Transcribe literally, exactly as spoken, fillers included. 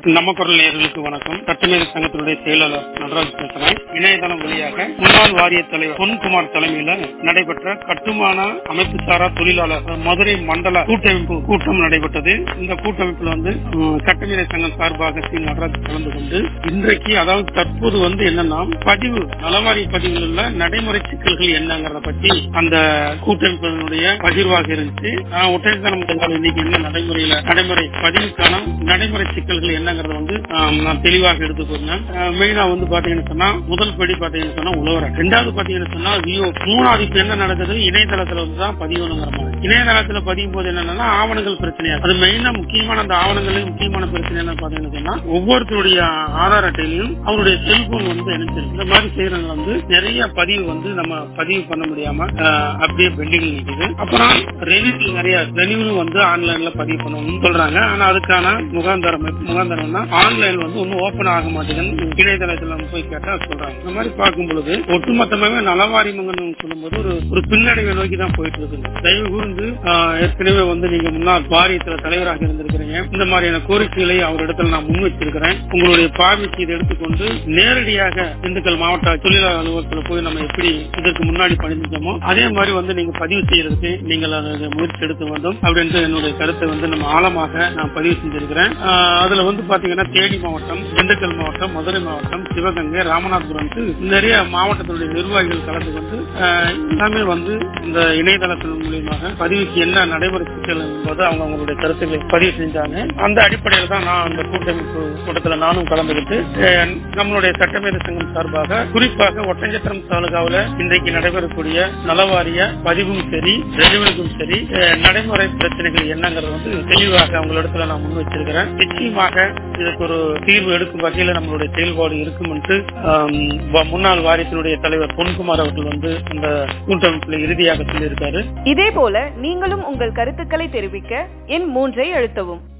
நம்ம குரல் நேயர்களுக்கு வணக்கம். சட்டமேதை சங்கத்தினுடைய செயலாளர் நடராஜ் பேசுறேன். இணையதளம் வழியாக முன்னாள் வாரிய தலைவர் பொன்குமார் தலைமையில நடைபெற்ற கட்டுமான அமைப்பு சாரா தொழிலாளர் மதுரை மண்டல கூட்டமைப்பு கூட்டம் நடைபெற்றது. இந்த கூட்டமைப்புல வந்து சட்டமேதை சங்கம் சார்பாக சி நடராஜ் கலந்து கொண்டு இன்றைக்கு அதாவது தற்போது வந்து என்னன்னா பதிவு நலவாரிய பதிவில் உள்ள நடைமுறை சிக்கல்கள் என்னங்கிறத பத்தி அந்த கூட்டமைப்பினுடைய பகிர்வாக இருந்துச்சு. ஒற்றைத்தனம் இன்னைக்கு என்ன நடைமுறையில நடைமுறை பதிவுக்கான நடைமுறை சிக்கல்கள் என்னங்கறத வந்து நான் தெளிவாக எடுத்துக்கொண்டேன். மெயினா வந்து பாத்தீங்கன்னு சொன்னா முதல் படி பாத்தீங்கன்னு சொன்னா உழவர, ரெண்டாவது பாத்தீங்கன்னு சொன்னா வியோ, மூணாவது இப்ப என்ன நடக்குது இணையதளத்துல வந்துதான் பதிவுங்கிற மாதிரி. இணையதளத்துல பதியும் போது என்னன்னா ஆவணங்கள் பிரச்சனையா, அது மெயினா முக்கியமான அந்த ஆவணங்களில் முக்கியமான பிரச்சனை என்ன பாத்தீங்கன்னு சொன்னா ஒவ்வொருத்தருடைய ஆதார் அட்டையிலையும் அவருடைய செல்போன் வந்து இணைச்சிருக்கு. இந்த மாதிரி செய்யறதுல வந்து நிறைய பதிவு வந்து நம்ம பதிவு பண்ண முடியாம அப்படியே பெண்டிங் நிக்குது. அப்புறம் ரெனியூ நிறைய ரெனியூ வந்து ஆன்லைன்ல பதிவு பண்ணணும்னு சொல்றாங்க. ஆனா அதுக்கான முகாந்தரம் முகாந்தரம்னா ஆன்லைன் வந்து ஒன்னும் ஓபன் ஆக மாட்டேங்குதுன்னு இணையதளத்துல போய் கேட்டா சொல்றாங்க. இந்த மாதிரி பார்க்கும் பொழுது ஒட்டுமொத்தமாவே நலவாரியமங்கன்னு சொல்லும் போது ஒரு ஒரு பின்னடைவை நோக்கி தான் போயிட்டு இருக்கு. தயவு கூர்ந்து ஏற்கனவே வந்து நீங்க முன்னாள் வாரியத்துல தலைவராக இருந்திருக்கிறீங்க. இந்த மாதிரியான கோரிக்கைகளை அவரிடத்துல நான் முன் வச்சிருக்கிறேன். உங்களுடைய பார்வைக்கு இதை எடுத்துக்கொண்டு நேரடியாக திண்டுக்கல் மாவட்ட தொழிலாளர் அலுவலகத்துல போய் நம்ம எப்படி இதற்கு முன்னாடி பணிஞ்சோமோ அதே மாதிரி வந்து நீங்க பதிவு செய்யறதுக்கு நீங்கள் முயற்சி எடுக்க வேண்டும் அப்படின்ற என்னுடைய கருத்தை வந்து நம்ம ஆழமாக நான் பதிவு செஞ்சிருக்கிறேன். அதுல வந்து பாத்தீங்கன்னா தேனி மாவட்டம், திண்டுக்கல் மாவட்டம், மதுரை மாவட்டம், சிவகங்கை, ராமநாதபுரம் நிறைய மாவட்டத்தினுடைய நிர்வாகிகள் கலந்து கொண்டு எல்லாமே வந்து இந்த இணையதளத்தின் மூலியமாக பதிவுக்கு என்ன நடைமுறை சிக்கல் என்பது அவங்க அவங்களுடைய கருத்துக்களை பதிவு செஞ்சாங்க. அந்த அடிப்படையில் தான் நான் அந்த கூட்டமைப்பு கூட்டத்தில் நானும் கலந்துகிட்டு நம்மளுடைய சட்டமேதை சங்கம் சார்பாக குறிப்பாக ஒட்டஞ்சத்திரம் தாலுகாவில் இன்றைக்கு நடைபெறக்கூடிய நலவாரிய பதிவும் சரி ரெனிவலுக்கும் சரி நடைமுறை பிரச்சனைகள் என்னங்கிறது வந்து தெளிவாக அவங்களிடத்துல நான் முன் வச்சிருக்கிறேன். நிச்சயமாக இதுக்கு ஒரு தீர்வு எடுக்கும் வகையில நம்மளுடைய செயல்பாடு இருக்கும் என்று முன்னாள் வாரியத்தினுடைய தலைவர் பொன்குமார் அவர்கள் வந்து அந்த கூட்டமைப்பில் இறுதியாக சொல்லியிருக்காரு. இதே போல நீங்களும் உங்கள் கருத்துக்களை தெரிவிக்க எண் மூன்றை அழுத்தவும்.